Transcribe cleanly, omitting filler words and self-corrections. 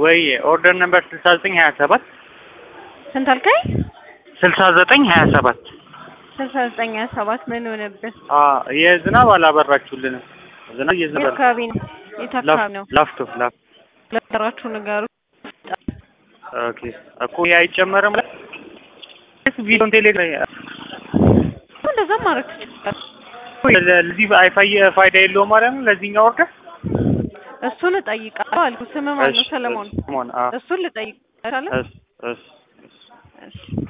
ወይ ኦርደር ነምበር 6927 ስንት አልከኝ? 6927 6927 ምን ሆነብህ? የዝናብ አላበራችሁልንም። ዝናብ እየዘነበ አካባቢ ነው የታካብ ነው ላፍቶ ለተራችሁ ነገሩ። ኦኬ እኮ አይጨመርም ቪዲዮን ቴሌግራም እንደዛ ማድረግ ትችላለህ። ለዚህ ፋይዳ የለውም ማለት ነው ለዚህኛው ኦርደር። እሱን እጠይቃለሁ አልኩ። ስምህ ማን ነው? ሰለሞን። እሱን ልጠይቅ አይደል? እሺ